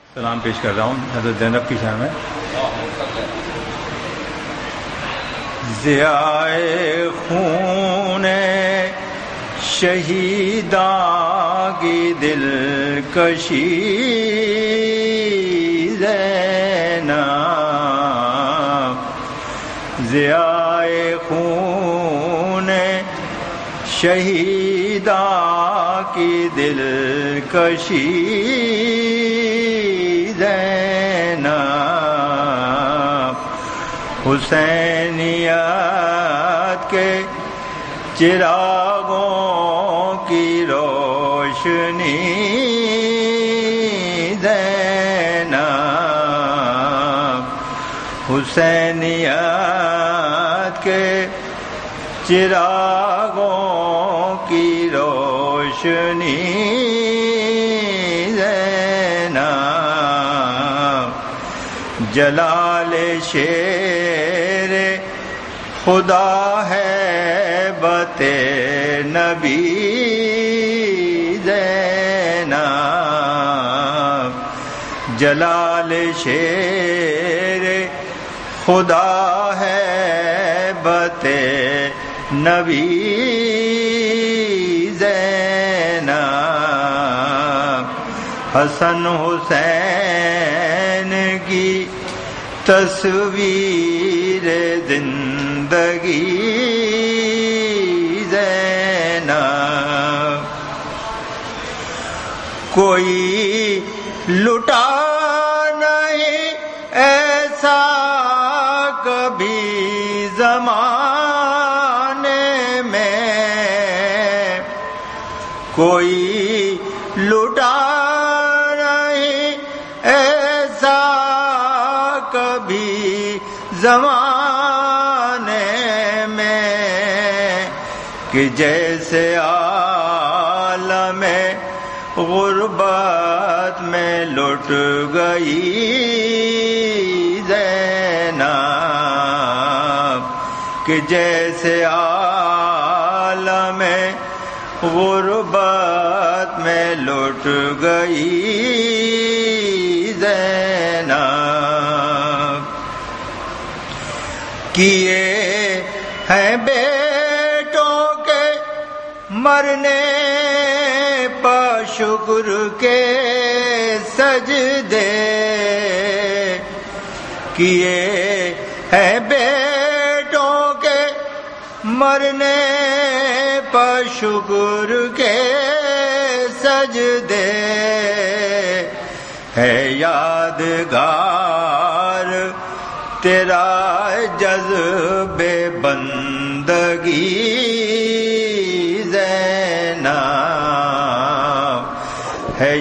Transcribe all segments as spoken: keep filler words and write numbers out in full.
سلام پیش کر رہا ہوں حضرت زینب کی شان میں. ضیائے خون شہیداں کی دلکشی زینب، ضیائے خون شہیداں کی دلکشی زینب، حسینیت کے چراغوں کی روشنی زینب، حسینیت کے چراغوں کی روشنی زینب، جلال شیر خدا ہے بت نبی زینب، جلال شیر خدا ہے بت نبی زینب، حسن حسین کی تصویر زندگی زینب، کوئی لٹا نہیں ایسا کبھی زمانے میں، کوئی لٹا نہیں ایسا کبھی زمانے میں، کہ جیسے عالم غربت میں لٹ گئی زینب، کہ جیسے عالم غربت میں لٹ گئی زینب، کیے ہیں بیٹوں کے مرنے پر شکر کے سجدے، کیے ہیں بیٹوں کے مرنے پر شکر کے سجدے، ہے یادگار تیرا جذب بندگی زینب، ہے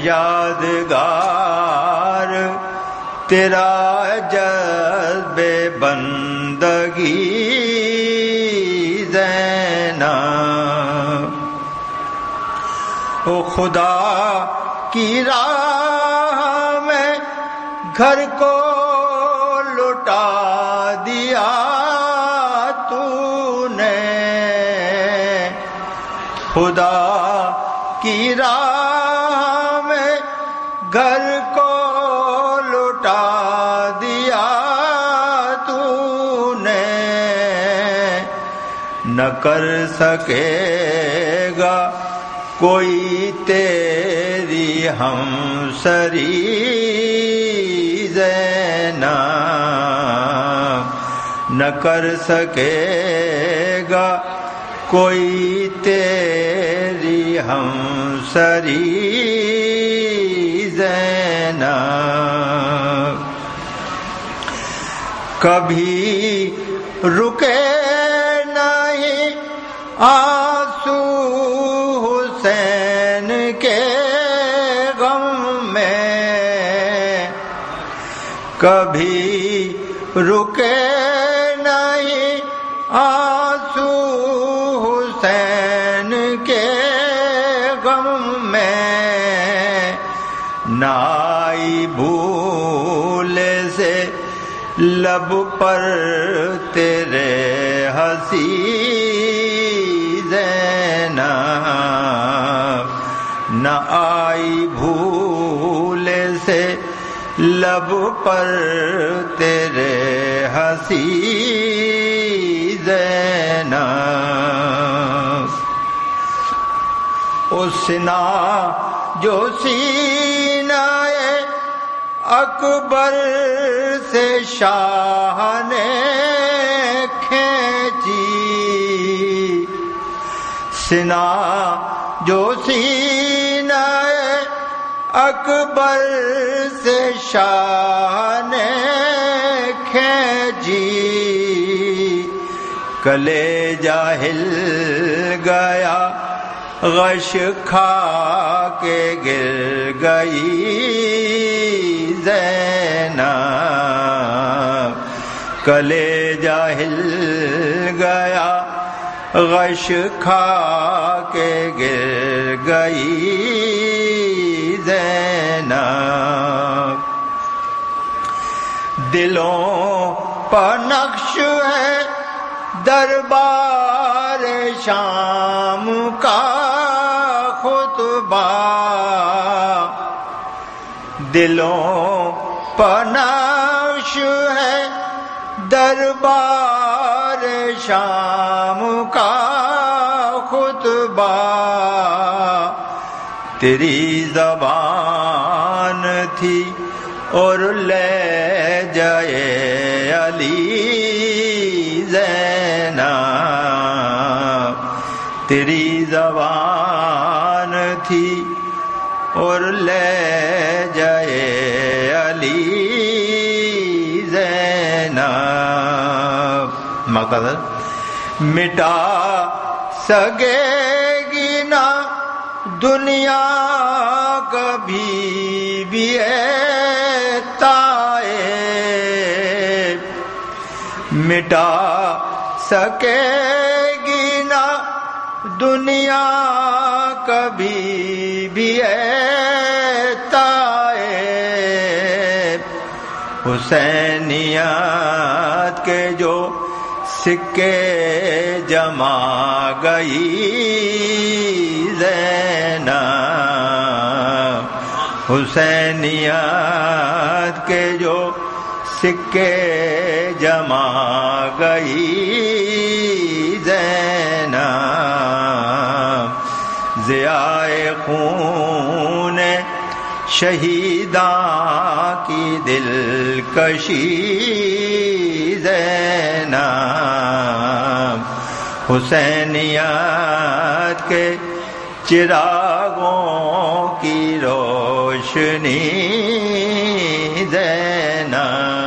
یادگار تیرا جذب بندگی زینب، او خدا کی راہ میں گھر کو لٹا دیا تو نے، خدا کی راہ میں گھر کو لٹا دیا تو نے، نہ کر سکے گا کوئی تیری ہمسری زینب، نہ کر سکے گا کوئی تیری ہمسری زینب، کبھی رکے نہیں آنسو حسین کے غم میں، کبھی رکے نہیں آنسو حسین کے غم میں، نہ آئی بھول سے لب پر تیرے ہنسی زینب، نہ آئی بھول سے لب پر تیرے ہنسی زینب، اس سنا جو سینہ اکبر سے شاہ نے کھینچی، سنا جو سینہ اکبر سے شاہ نے کھینچی، کلیجہ ہل گیا غش کھا کے گر گئی زینب، کلیجہ ہل گیا غش کھا کے گر گئی زینب، دلوں پر نقش ہے دربار شام کا خطبہ، دلوں پر نقش ہے دربار شام کا خطبہ، تیری زبان تھی اور لہجۂ علی زینب، تیری زبان تھی اور لہجۂ علی زینب، مقصد مٹا سکے گی نہ دنیا کبھی بھی ہے طائب، مٹا سکے گی نہ دنیا کبھی بھی ہے طائب، حسینیت کے جو سکے جما گئی زینب، حسینیت کے جو سکے جما گئی زینب، ضیاء خون شہیداں کی دلکشی زینب، حسینیت کے چراغوں کی روشنی زینب۔